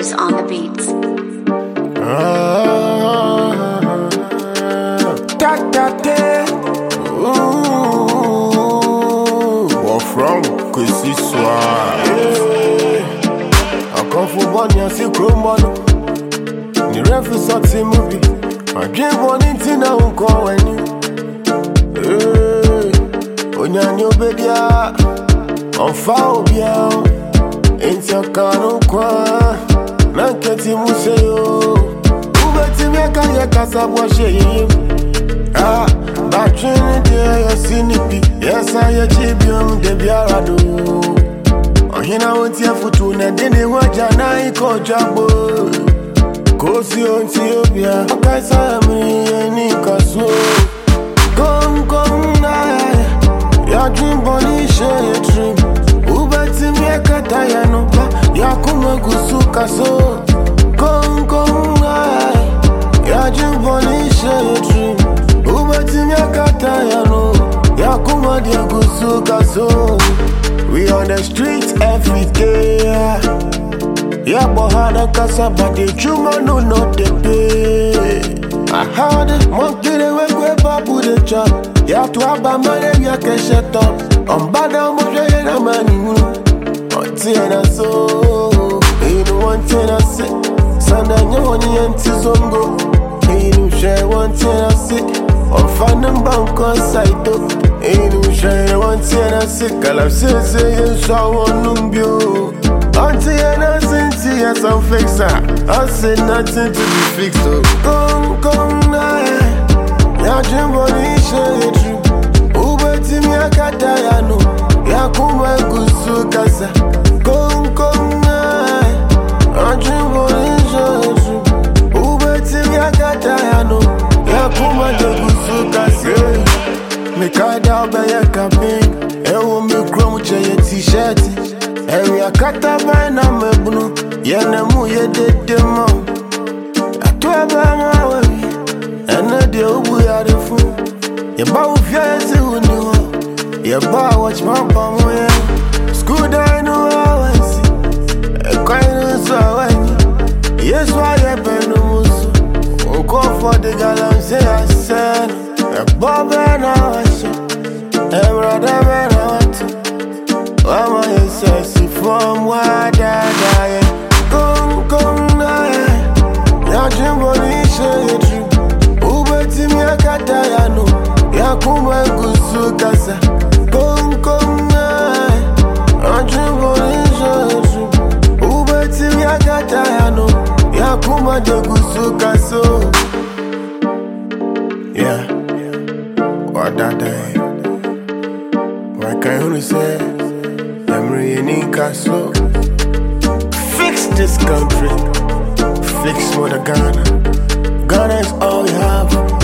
Fingers on the beats. From Kwesi Soir. I come for one year, see Chromano. Ni refu soti movie. I dream one into now, call when you. Onyanyo bedia. On foul biao. Ain't your cano qua. Nanketi museyo. Ubeti meka ye kasa washe. Batrin de ya sinipi. Yes, I achieve de biarado. Ohina wonti afutu na dene wajana iko jabo. Kosi onti obia. Kaisa mi eni kaso. Kom na ya dream boni share dream. Ubeti miekata ya nopa. Ya kuma gusu kaso. Kom na ya dream boni share dream. Ubeti miekata ya no. Yakuma dia gusuka so. We on the streets every day. Yeah, bohana kasa but the chuma no the pay. I had monkey the way babu the chop. You have to have a money you can shut up. Bada moja na mani. Ontiana so. Ain't one thing I say. Sanda nyoni enti zongo. Ain't share one thing I say. On fan bank on site. Ain't no shine, one thing I see. Call say you saw one numbio. Auntie and I see yes, I'm fixer. I say nothing to be fixed. Come now. Ya jimbo ni share true. Ubeti mi akata ya no. Ya kuma gusu kasa. Come now. Ya jimbo ni share true. Ubeti mi akata ya no. Ya kuma gusu kasa. Me kada by a campaign. Ewo me chrome chaye t-shirt. Ewi akata by na mebunu. Yene mu ye de mo. Atwa ba ma we. Ene de obu ya de fu. Ye ba u fia ese uni ho. Ye ba watch my bam we. School day no hours. E kwai no so awani. Yes why ye benu musu. Unko for the galam say I said. Bob and I want to. I'm a sexy from what I die. Come now. Ya jimbo ni share true. Ubeti mi akata ya no. Ya kuma gusu kasa. Come now. Ya jimbo ni share true. Ubeti mi akata ya no. Ya kuma gusu kaso. Yeah. What that day? Why can't you say I'm really castle? Fix this country. Fix what Ghana. Ghana is all we have.